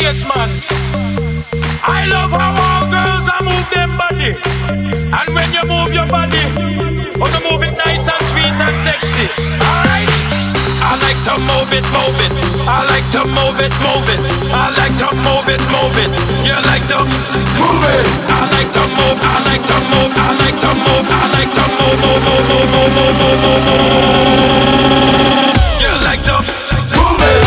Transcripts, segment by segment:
Yes, man. I love how all girls are move them body. And when you move your body, wanna move it nice and sweet and sexy. Alright. I like to move it, move it. I like to move it, move it. I like to move it, move it. You like to move it. I like to move, I like to move, I like to move, I like to move, move, move, move, move, move, move, move. You like to move it.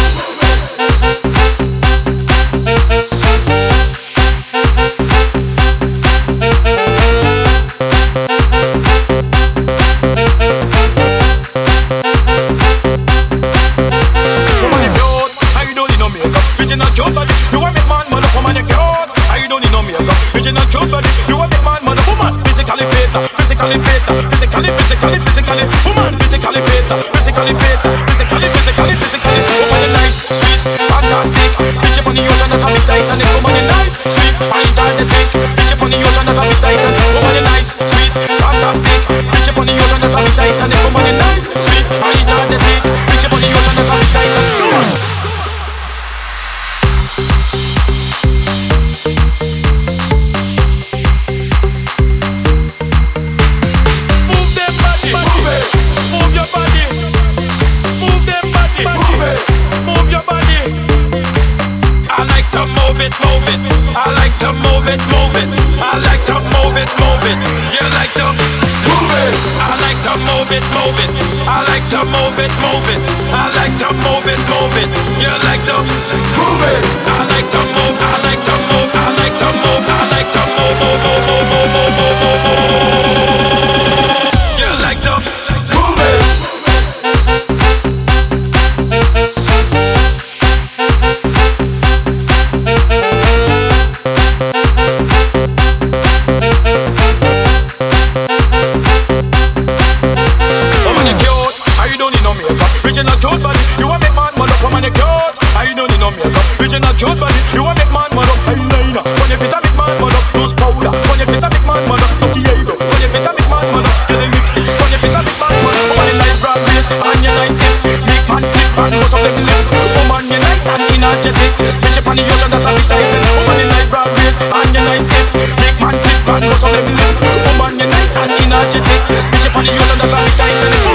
Original cute body, you a big man, mother woman, you cute. I don't need no makeup. Original cute body, you a big man, mother woman. Physically fit, physically fit, physically, physically, physically. Woman, physically fit, physically fit, physically, physically, physically. Woman, you nice, sweet, fantastic. Bitch up on the ocean, that a bit tight, and the woman you nice, sweet, I enjoy the thing. Bitch up on the ocean, that a bit tight, and the woman you nice, sweet, fantastic. Bitch up on the ocean, that a bit tight, and the woman you nice, sweet, I enjoy the thing. Bitch up on the ocean, that a bit tight, and the woman. Move it, move it. I like to move it, move it. I like to move it, move it. You like to move it. I like to move it, move it. I like to move it, move it. I like to move it, move it. You like to move it. I like to move, I like to move, I like to move, I like to move, move, move, move, move, move, move, move. You like to move it. Original cute body, you a make man man up, woman you cute. I don't need no makeup. Original cute body, you a make man man up. Eyeliner, when your face a big man man up. Nose powder, when your face a big man man up. No Diego, when your face a big man man up. Get the lipstick, when your face a big man man up. Woman you nice broad waist and you nice hip. Make man flip and most of them lip. Woman you nice and energetic. Bitch up on the ocean that a bit tight. Woman you nice broad waist and you nice hip. Make man flip and most of them lip. Woman you nice and energetic. Bitch up on the ocean that a bit tight.